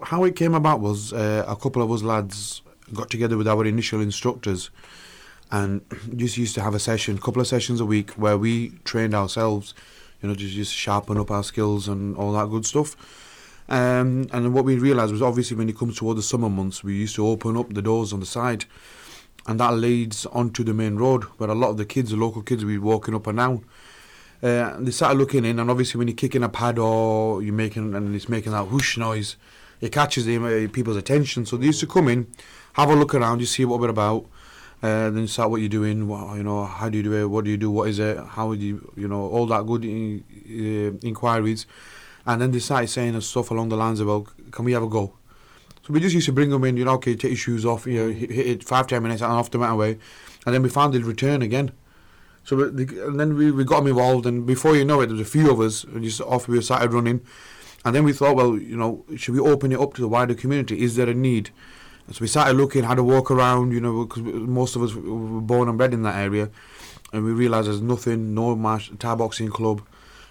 how it came about was a couple of us lads got together with our initial instructors and just used to have a couple of sessions a week where we trained ourselves, just sharpen up our skills and all that good stuff. And then what we realised was obviously when it comes toward the summer months, we used to open up the doors on the side, and that leads onto the main road where a lot of the local kids, will be walking up and down. And they started looking in, and obviously when you're kicking a pad or it's making that whoosh noise, it catches people's attention. So they used to come in, have a look around, just see what we're about, then start what you're doing, how do you do it, what do you do, what is it, how would you, all that good inquiries. And then they started saying stuff along the lines of, well, can we have a go? So we just used to bring them in, okay, take your shoes off, hit it 5-10 minutes and off they went away. And then we found they'd return again. So and then we got them involved, and before you know it, there was a few of us, and just off we started running. And then we thought, well, should we open it up to the wider community? Is there a need? And so we started looking, had a walk around, because most of us were born and bred in that area. And we realised there's nothing, no Thai boxing club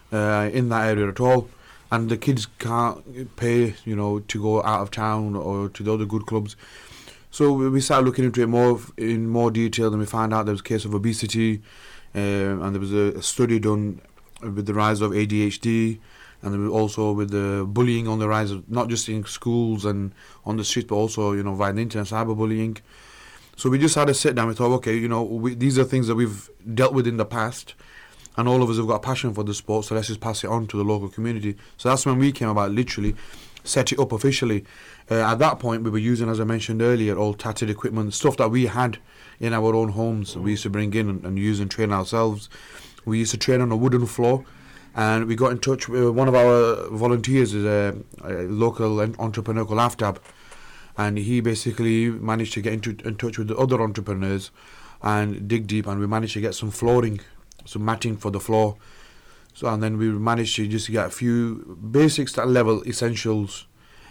in that area at all. And the kids can't pay, to go out of town or to the other good clubs. So we started looking into it in more detail, and we found out there was a case of obesity, and there was a study done with the rise of ADHD, and there was also with the bullying on the rise, of not just in schools and on the streets, but also, via the internet, cyberbullying. So we just had a sit down. We thought, okay, these are things that we've dealt with in the past, and all of us have got a passion for the sport, so let's just pass it on to the local community. So that's when we came about, literally set it up officially. At that point, we were using, as I mentioned earlier, all tattered equipment, stuff that we had in our own homes. We used to bring in and use and train ourselves. We used to train on a wooden floor, and we got in touch with one of our volunteers, is a local entrepreneur called Aftab, and he basically managed to get in touch with the other entrepreneurs and dig deep, and we managed to get some flooring, some matting for the floor. So, and then we managed to just get a few basics, that level essentials,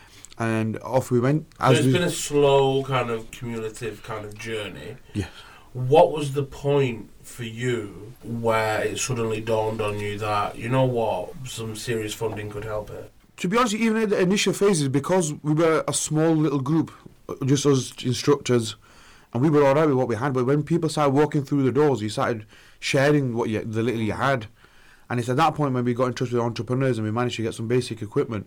and off we went. So it's been a slow kind of cumulative kind of journey. Yes. What was the point for you where it suddenly dawned on you that, some serious funding could help it? To be honest, even in the initial phases, because we were a small little group, just us instructors, and we were all right with what we had, but when people started walking through the doors, you started sharing the little you had. And it's at that point when we got in touch with entrepreneurs and we managed to get some basic equipment.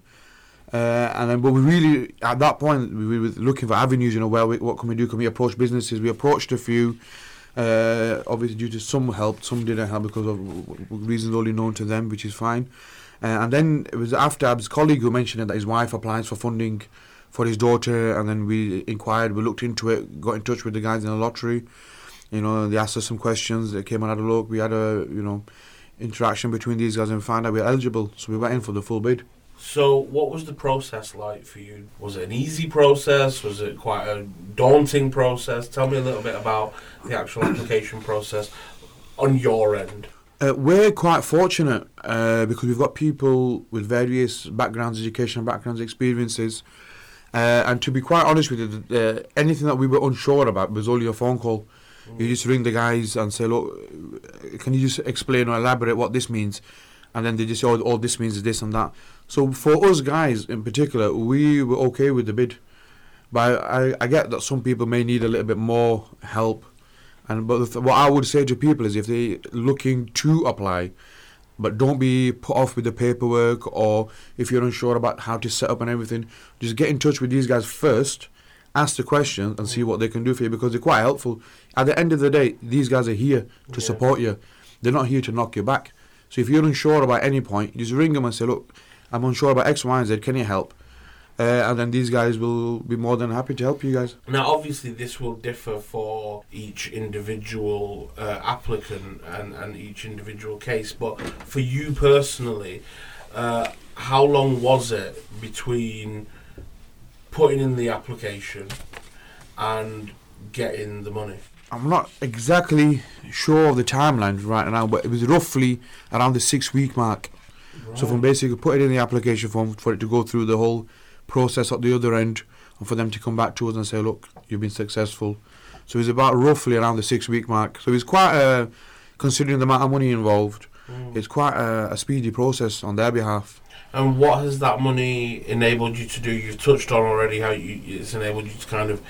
But we really, at that point, we were looking for avenues, what can we do? Can we approach businesses? We approached a few, obviously due to some help, some didn't help because of reasons only known to them, which is fine. And then it was Aftab's colleague who mentioned that his wife applies for funding for his daughter, and then we inquired, we looked into it, got in touch with the guys in the lottery. They asked us some questions, they came and had a look, we had a, interaction between these guys and found out we were eligible, so we went in for the full bid. So what was the process like for you? Was it an easy process? Was it quite a daunting process? Tell me a little bit about the actual application process on your end. We're quite fortunate because we've got people with various backgrounds, educational backgrounds, experiences, and to be quite honest with you, anything that we were unsure about was only a phone call. You just ring the guys and say, look, can you just explain or elaborate what this means? And then they just say, all this means is this and that. So for us guys in particular, we were okay with the bid. But I get that some people may need a little bit more help. But what I would say to people is if they're looking to apply, but don't be put off with the paperwork, or if you're unsure about how to set up and everything, just get in touch with these guys first. Ask the question and see what they can do for you, because they're quite helpful. At the end of the day, these guys are here to support you. They're not here to knock you back. So if you're unsure about any point, just ring them and say, look, I'm unsure about X, Y, and Z, can you help? And then these guys will be more than happy to help you guys. Now, obviously, this will differ for each individual applicant and each individual case, but for you personally, how long was it between putting in the application and getting the money? I'm not exactly sure of the timeline right now, but it was roughly around the 6-week mark. Right. So from basically putting in the application form for it to go through the whole process at the other end, and for them to come back to us and say, look, you've been successful. So it was about roughly around the 6-week mark. So it was quite considering the amount of money involved. It's quite a speedy process on their behalf. And what has that money enabled you to do? You've touched on already how it's enabled you to kind of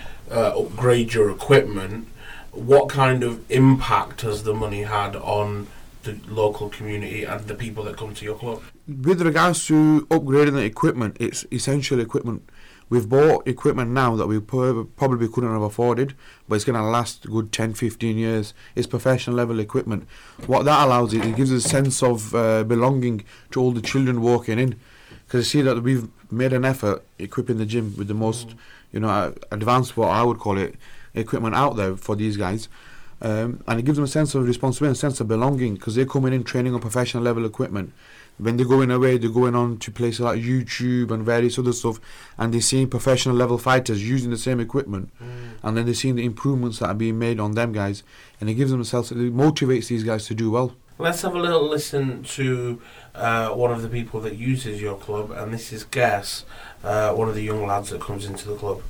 upgrade your equipment. What kind of impact has the money had on the local community and the people that come to your club? With regards to upgrading the equipment, it's essential equipment. We've bought equipment now that we probably couldn't have afforded, but it's going to last a good 10, 15 years. It's professional level equipment. What that allows it gives us a sense of belonging to all the children walking in. Because you see that we've made an effort equipping the gym with the most, advanced, what I would call it, equipment out there for these guys. And it gives them a sense of responsibility, a sense of belonging, because they're coming in training on professional level equipment. When they're going away, they're going on to places like YouTube and various other stuff, and they're seeing professional level fighters using the same equipment, and then they're seeing the improvements that are being made on them guys, and it gives themselves, it motivates these guys to do well. Let's have a little listen to one of the people that uses your club, and this is Guess, one of the young lads that comes into the club.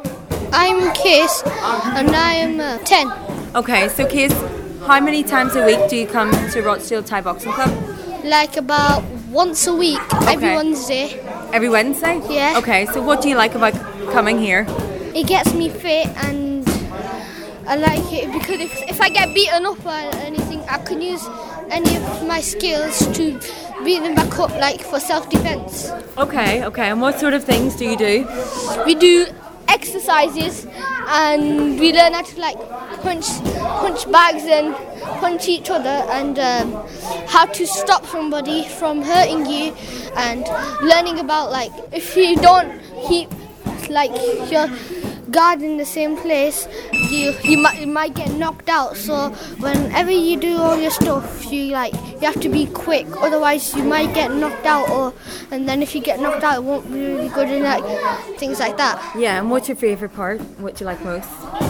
I'm Case, and I am 10. Okay, so Case, how many times a week do you come to Rochdale Thai Boxing Club? Like about once a week, every Wednesday. Every Wednesday? Yeah. Okay, so what do you like about coming here? It gets me fit, and I like it because if I get beaten up or anything, I can use any of my skills to beat them back up, like for self-defense. Okay, and what sort of things do you do? We do exercises, and we learn how to like punch bags and punch each other, and how to stop somebody from hurting you, and learning about like if you don't keep like your guard in the same place, you might get knocked out. So whenever you do all your stuff, you have to be quick, otherwise you might get knocked out, and then if you get knocked out, it won't be really good, and like things like that. Yeah, and what's your favourite part? What do you like most?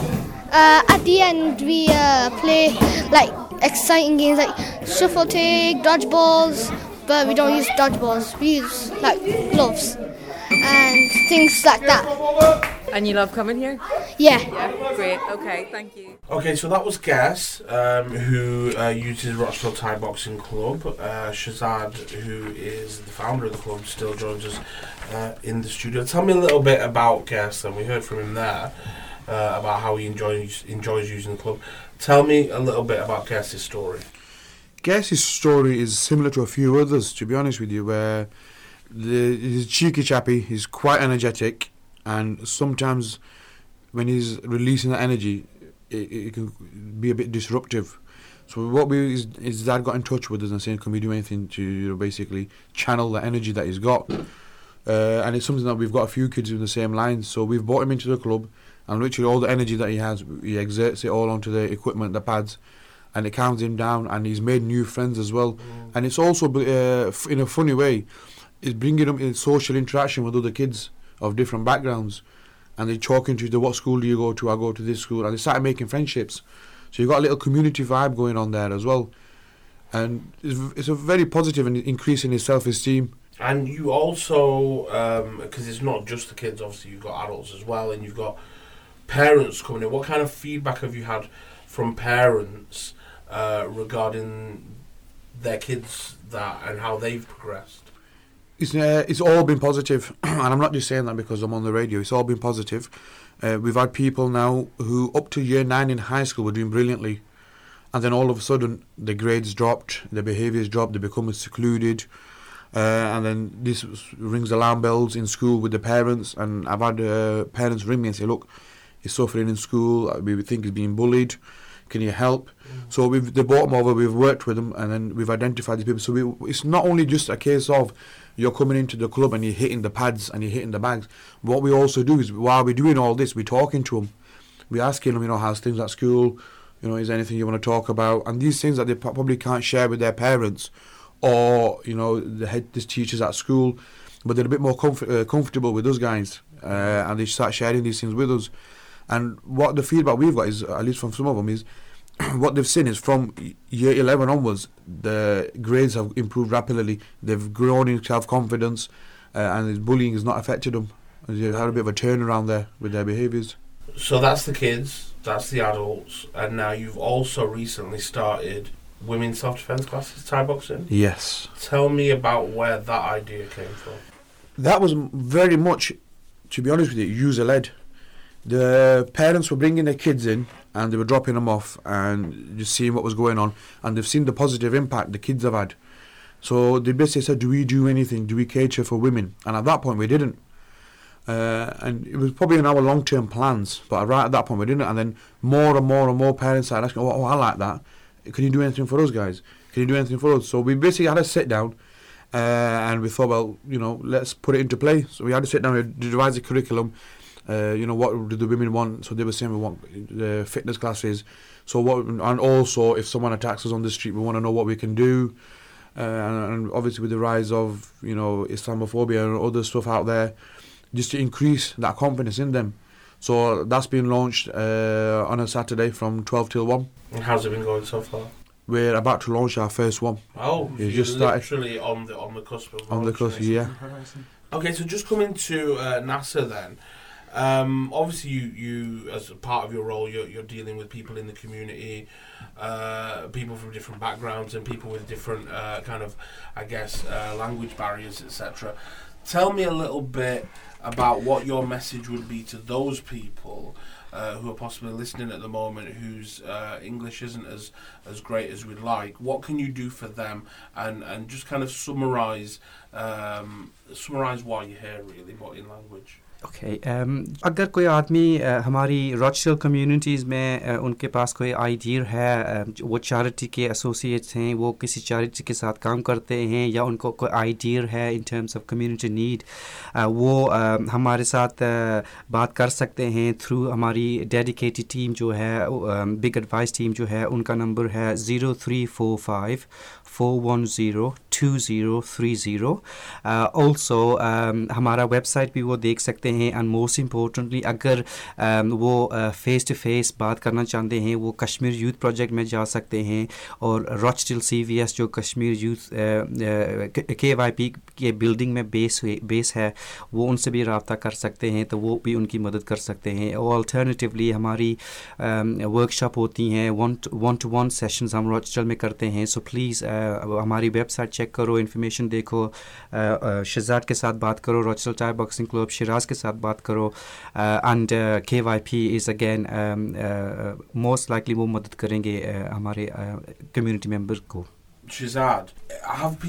At the end, we play like exciting games like shuffle tag, dodgeballs, but we don't use dodgeballs. We use like gloves and things like that. And you love coming here? Yeah. Yeah, great. Okay, thank you. Okay, so that was Guess, who uses Rochdale Thai Boxing Club. Shazad, who is the founder of the club, still joins us in the studio. Tell me a little bit about Guess, and we heard from him there about how he enjoys using the club. Tell me a little bit about Guess's story. Guess's story is similar to a few others, to be honest with you, where he's a cheeky chappy, he's quite energetic, and sometimes when he's releasing that energy, it can be a bit disruptive. So his dad got in touch with us and saying, can we do anything to basically channel the energy that he's got? And it's something that we've got a few kids in the same line, so we've brought him into the club, and literally all the energy that he has, he exerts it all onto the equipment, the pads, and it calms him down, and he's made new friends as well. And it's also, in a funny way, it's bringing him in social interaction with other kids of different backgrounds, and they're talking to you, what school do you go to? I go to this school, and they started making friendships. So you've got a little community vibe going on there as well, and it's a very positive and increasing his self-esteem. And you also, because it's not just the kids, obviously you've got adults as well, and you've got parents coming in. What kind of feedback have you had from parents regarding their kids and how they've progressed? It's all been positive, and I'm not just saying that because I'm on the radio. It's all been positive. We've had people now who up to year 9 in high school were doing brilliantly, and then all of a sudden the grades dropped, their behaviours dropped, they become secluded, and then this rings alarm bells in school with the parents. And I've had parents ring me and say, look, he's suffering in school, we think he's being bullied, can you help? So they brought him over, we've worked with them, and then we've identified the people. So it's not only just a case of you're coming into the club and you're hitting the pads and you're hitting the bags. What we also do is, while we're doing all this, we're talking to them. We're asking them, how's things at school? Is there anything you want to talk about? And these things that they probably can't share with their parents or, the teachers at school, but they're a bit more comfortable with us guys, and they start sharing these things with us. And what the feedback we've got is, at least from some of them, is what they've seen is from year 11 onwards, the grades have improved rapidly. They've grown in self-confidence, and bullying has not affected them. They've had a bit of a turnaround there with their behaviours. So that's the kids, that's the adults, and now you've also recently started women's self-defense classes, Thai boxing. Yes. Tell me about where that idea came from. That was very much, to be honest with you, user-led. The parents were bringing their kids in and they were dropping them off and just seeing what was going on, and they've seen the positive impact the kids have had. So they basically said, do we do anything? Do we cater for women? And at that point we didn't. And it was probably in our long-term plans, but right at that point we didn't. And then more and more parents started asking, oh, I like that. Can you do anything for us, guys? Can you do anything for us? So we basically had a sit down and we thought, well, let's put it into play. So we had to sit down and devise a curriculum. What do the women want? So they were saying we want the fitness classes. And also if someone attacks us on the street, we want to know what we can do. And obviously with the rise of, Islamophobia and other stuff out there, just to increase that confidence in them. So that's been launched on a Saturday from 12 till 1. And how's it been going so far? We're about to launch our first one. Oh, you're just literally on the cusp of on the cusp, yeah. Okay, so just coming to NASA then. Obviously, you as a part of your role, you're dealing with people in the community, people from different backgrounds, and people with different language barriers, etc. Tell me a little bit about what your message would be to those people who are possibly listening at the moment, whose English isn't as great as we'd like. What can you do for them, and just kind of summarise why you're here, really, but in language. Okay, अगर कोई आदमी हमारी रॉचेल communities में उनके पास कोई idea है, वो charity के एसोसिएट्स हैं, वो किसी चैरिटी के साथ काम करते हैं, या उनको कोई आइडिया है in terms of community need, वो हमारे साथ बात कर सकते हैं थ्रू हमारी डेडिकेटेड टीम जो है, बिग एडवाइस टीम जो है, उनका नंबर है 0345 410-2030. Also हमारा वेबसाइट भी वो देख सकते हैं, एंड मोस्ट इम्पोर्टेंटली अगर वो फेस टू फेस बात करना चाहते हैं, वो कश्मीर यूथ प्रोजेक्ट में जा सकते हैं, और रॉचेल CVS जो कश्मीर यूथ KYP के बिल्डिंग में बेस है, वो उनसे भी रब्ता कर सकते हैं, तो वो भी उनकी मदद कर सकते हैं. और अल्टरनेटिवली हमारी वर्कशॉप होती हैं, वन टू वन सेशंस हम रॉचेल में करते हैं. सो प्लीज़ हमारी वेबसाइट चेक करो, इन्फॉर्मेशन देखो, शहजाद के साथ बात करो, Rochdale Thai boxing club Shiraz के साथ बात करो, and KYP is again most likely वो मदद करेंगे हमारे कम्युनिटी मेंबर को. Shazad, have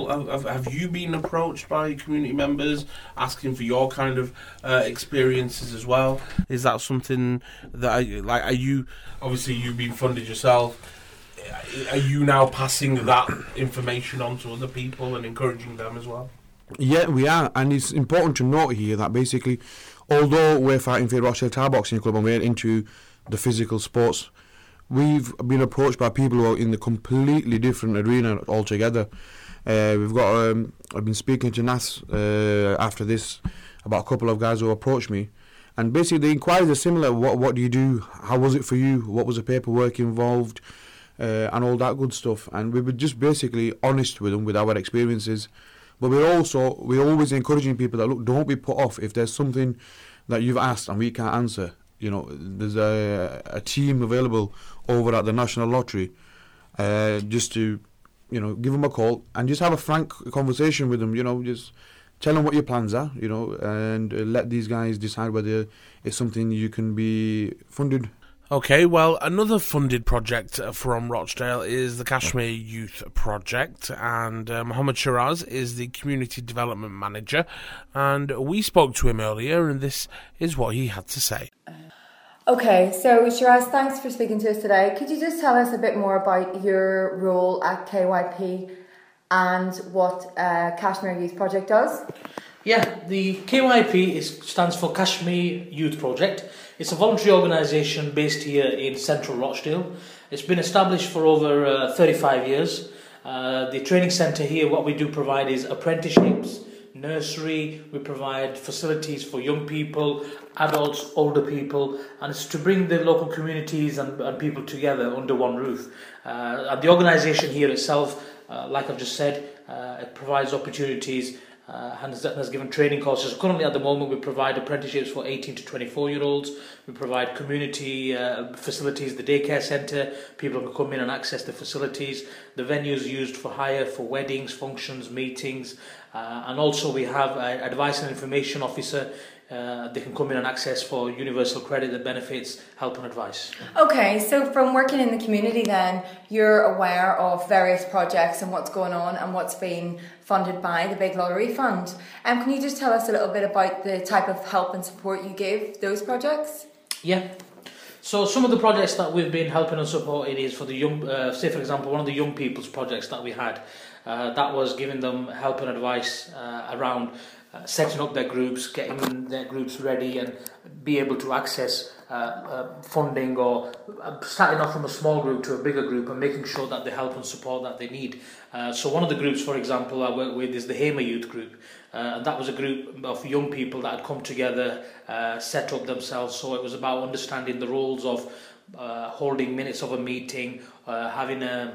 you been approached by community members asking for your kind of experiences as well? Is that something that are you, obviously you've been funded yourself, are you now passing that information on to other people and encouraging them as well? Yeah, we are, and it's important to note here that basically, although we're fighting for Rochdale Thai Boxing Club and we're into the physical sports, we've been approached by people who are in the completely different arena altogether. We've got, I've been speaking to Nas after this about a couple of guys who approached me, and basically the inquiries are similar. What do you do? How was it for you? What was the paperwork involved? And all that good stuff. And we were just basically honest with them with our experiences. But we're always encouraging people that, look, don't be put off if there's something that you've asked and we can't answer. You know, there's a team available over at the National Lottery, just to, give them a call and just have a frank conversation with them. Just tell them what your plans are, and let these guys decide whether it's something you can be funded. Okay, well, another funded project from Rochdale is the Kashmir Youth Project, and Mohammed Shiraz is the Community Development Manager, and we spoke to him earlier, and this is what he had to say. Okay, so Shiraz, thanks for speaking to us today. Could you just tell us a bit more about your role at KYP and what Kashmir Youth Project does? Yeah, the KYP stands for Kashmir Youth Project. It's a voluntary organisation based here in central Rochdale. It's been established for over 35 years. The training centre here, what we do provide is apprenticeships, nursery, we provide facilities for young people, adults, older people, and it's to bring the local communities and people together under one roof. And the organisation here itself, like I've just said, it provides opportunities and has given training courses. Currently, at the moment, we provide apprenticeships for 18 to 24-year-olds. We provide community facilities, the daycare centre. People can come in and access the facilities. The venues used for hire for weddings, functions, meetings, and also we have an advice and information officer. They can come in and access for universal credit that benefits help and advice. Okay, so from working in the community then, you're aware of various projects and what's going on and what's being funded by the Big Lottery Fund. Can you just tell us a little bit about the type of help and support you give those projects? Yeah. So some of the projects that we've been helping and supporting is for the young, say for example, one of the young people's projects that we had, that was giving them help and advice around setting up their groups, getting their groups ready and be able to access funding, or starting off from a small group to a bigger group and making sure that the help and support that they need. So one of the groups, for example, I work with is the Hamer Youth Group. And that was a group of young people that had come together, set up themselves. So it was about understanding the roles of holding minutes of a meeting, having a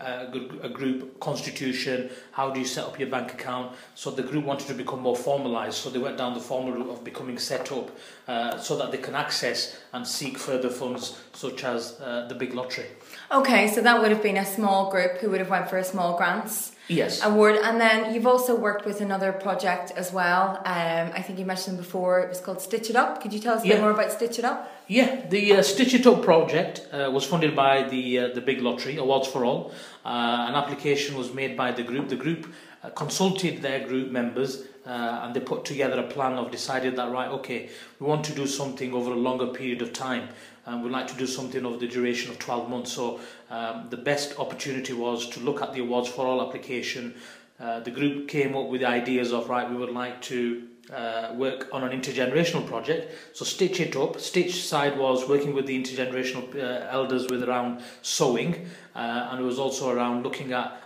group constitution, how do you set up your bank account. So the group wanted to become more formalised, so they went down the formal route of becoming set up so that they can access and seek further funds such as the Big Lottery. Okay, so that would have been a small group who would have went for a small grants award. And then you've also worked with another project as well. I think you mentioned before, it was called Stitch It Up. Could you tell us a bit more about Stitch It Up? Yeah, the Stitch It Up project was funded by the Big Lottery, Awards for All. An application was made by the group. The group consulted their group members and they put together a plan of decided that, right, okay, we want to do something over a longer period of time. And we'd like to do something over the duration of 12 months. So the best opportunity was to look at the Awards for All application. The group came up with ideas of, right, we would like to work on an intergenerational project. So Stitch It Up. Stitch side was working with the intergenerational elders with around sewing. And it was also around looking at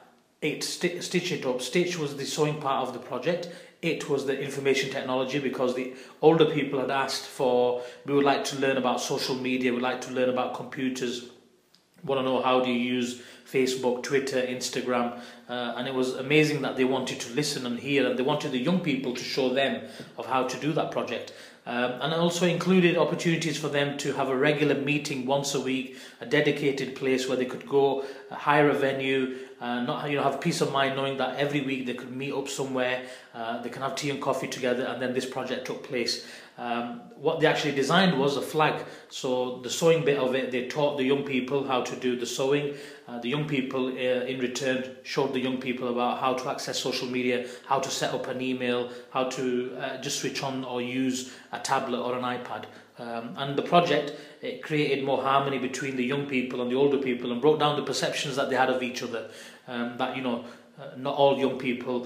Stitch It Up. Stitch was the sewing part of the project. It was the information technology, because the older people had asked for, we would like to learn about social media, we'd like to learn about computers, want to know how do you use Facebook, Twitter, Instagram, and it was amazing that they wanted to listen and hear, and they wanted the young people to show them of how to do that project. And it also included opportunities for them to have a regular meeting once a week, a dedicated place where they could go, hire a venue, have peace of mind knowing that every week they could meet up somewhere, they can have tea and coffee together, and then this project took place. What they actually designed was a flag. So the sewing bit of it, they taught the young people how to do the sewing. The young people in return showed the young people about how to access social media, how to set up an email, how to just switch on or use a tablet or an iPad. And the project, it created more harmony between the young people and the older people, and broke down the perceptions that they had of each other. That, not all young people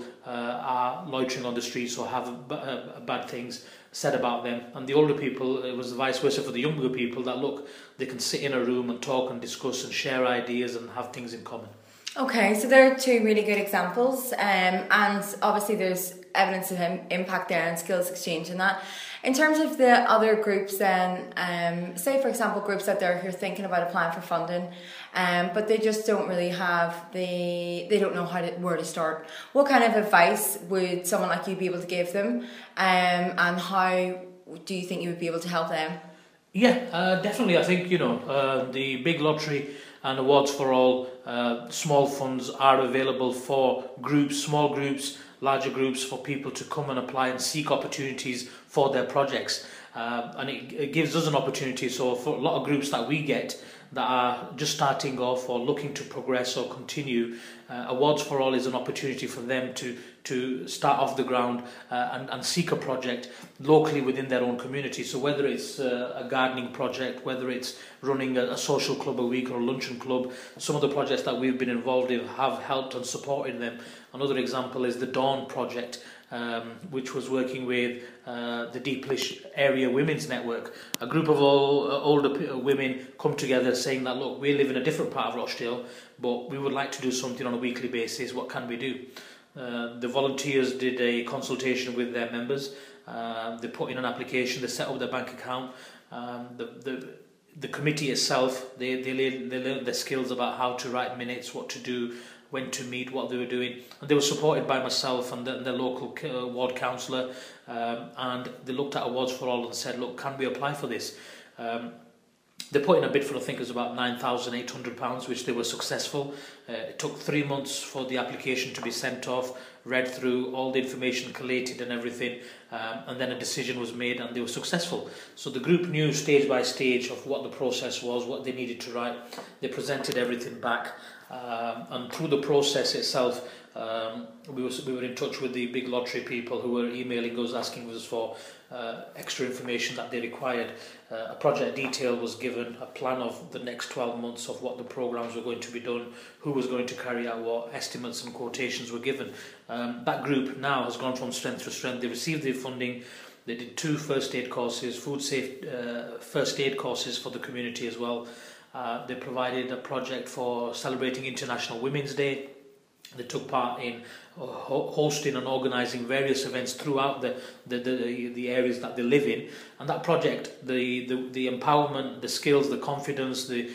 are loitering on the streets or have bad things said about them, and the older people, it was vice versa for the younger people, that look, they can sit in a room and talk and discuss and share ideas and have things in common. Okay, so there are two really good examples, and obviously there's evidence of impact there and skills exchange and that. In terms of the other groups then, say for example groups out there who are thinking about applying for funding, but they just don't really have they don't know where to start. What kind of advice would someone like you be able to give them, and how do you think you would be able to help them? Yeah, definitely. I think the Big Lottery and Awards for All small funds are available for groups, small groups, larger groups, for people to come and apply and seek opportunities for their projects. And it gives us an opportunity. So for a lot of groups that we get that are just starting off or looking to progress or continue, Awards for All is an opportunity for them to start off the ground and seek a project locally within their own community. So whether it's a gardening project, whether it's running a social club a week or a luncheon club, some of the projects that we've been involved in have helped and supported them. Another example is the Dawn project, which was working with the Deeplish Area Women's Network. A group of older women come together saying that, look, we live in a different part of Rochdale, but we would like to do something on a weekly basis. What can we do? The volunteers did a consultation with their members. They put in an application, they set up their bank account. The committee itself, they learned their skills about how to write minutes, what to do when to meet, what they were doing. And they were supported by myself and the local ward councillor, and they looked at Awards for All and said, look, can we apply for this? They put in a bid for, I think it was about £9,800, which they were successful. It took 3 months for the application to be sent off, read through all the information collated and everything, and then a decision was made and they were successful. So the group knew stage by stage of what the process was, what they needed to write. They presented everything back, and through the process itself, we were in touch with the Big Lottery people who were emailing us, asking us for extra information that they required. A project detail was given, a plan of the next 12 months of what the programs were going to be done, who was going to carry out what, estimates and quotations were given. That group now has gone from strength to strength. They received their funding. They did 2 first aid courses, food safe first aid courses for the community as well. They provided a project for celebrating International Women's Day. They took part in hosting and organising various events throughout the areas that they live in, and that project, the empowerment, the skills, the confidence, the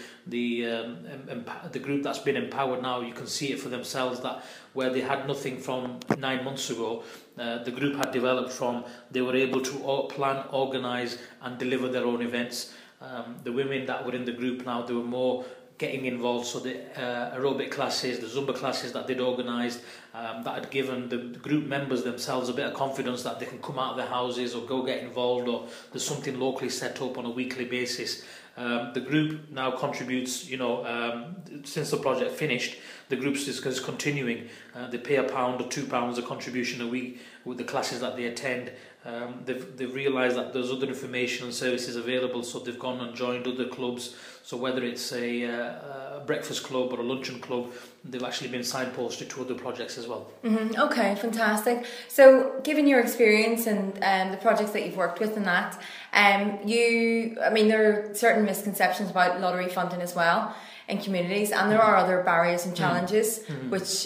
group that's been empowered now, you can see it for themselves that where they had nothing from 9 months ago, the group had developed from, they were able to plan, organise and deliver their own events. The women that were in the group now, they were more getting involved, so the aerobic classes, the Zumba classes that they'd organised, that had given the group members themselves a bit of confidence that they can come out of their houses or go get involved, or there's something locally set up on a weekly basis. The group now contributes, since the project finished, the group is continuing. They pay £1 or £2 a contribution a week with the classes that they attend. They've realised that there's other information and services available, so they've gone and joined other clubs. So whether it's a breakfast club or a luncheon club, they've actually been signposted to other projects as well. Mm-hmm. Okay, fantastic. So given your experience and the projects that you've worked with and that, there are certain misconceptions about lottery funding as well in communities, and there are other barriers and challenges which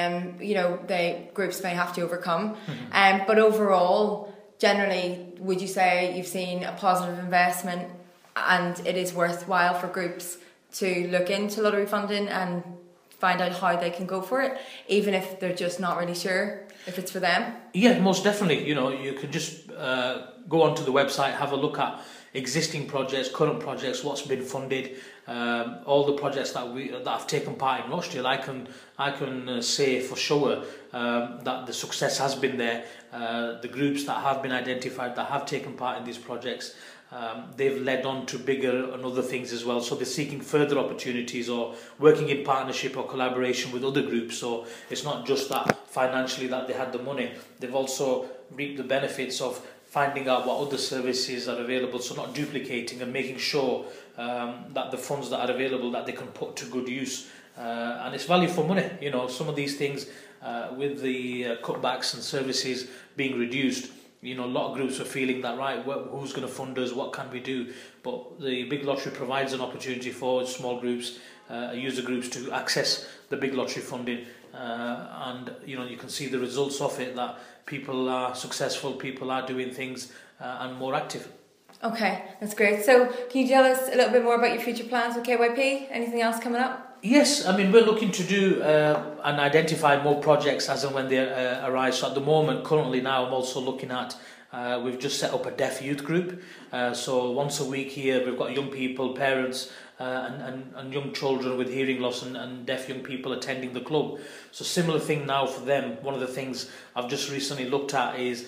the groups may have to overcome. But overall, generally, would you say you've seen a positive investment and it is worthwhile for groups to look into lottery funding and find out how they can go for it, even if they're just not really sure if it's for them? Yeah, most definitely. You can just go onto the website, have a look at existing projects, current projects, what's been funded, all the projects that have taken part in Rochdale. I can say for sure that the success has been there. The groups that have been identified that have taken part in these projects, they've led on to bigger and other things as well. So they're seeking further opportunities or working in partnership or collaboration with other groups. So it's not just that financially that they had the money. They've also reaped the benefits of finding out what other services are available, so not duplicating and making sure that the funds that are available that they can put to good use. And it's value for money. Some of these things with the cutbacks and services being reduced, a lot of groups are feeling that, right, who's going to fund us, what can we do? But the Big Lottery provides an opportunity for small groups, user groups to access the Big Lottery funding, and you can see the results of it, that people are successful, people are doing things and more active. Okay, that's great. So can you tell us a little bit more about your future plans with KYP? Anything else coming up? Yes, we're looking to do and identify more projects as and when they arise. So at the moment, currently now, I'm also looking at, we've just set up a deaf youth group. So once a week here, we've got young people, parents, and young children with hearing loss and deaf young people attending the club. So similar thing now for them. One of the things I've just recently looked at is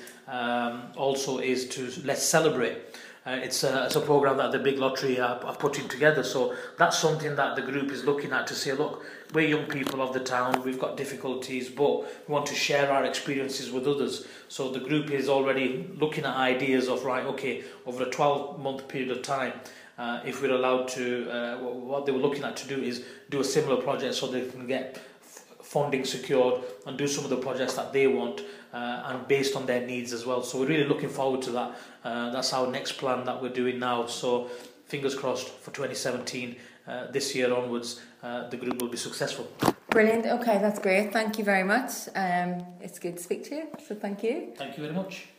to Let's Celebrate. It's a program that the Big Lottery are putting together. So that's something that the group is looking at to say, look, we're young people of the town, we've got difficulties, but we want to share our experiences with others. So the group is already looking at ideas of, right, okay, over a 12-month period of time, if we're allowed to, what they were looking at to do is do a similar project so they can get funding secured and do some of the projects that they want, and based on their needs as well. So we're really looking forward to that. That's our next plan that we're doing now. So fingers crossed for 2017, this year onwards, the group will be successful. Brilliant. Okay, that's great. Thank you very much. It's good to speak to you. So thank you. Thank you very much.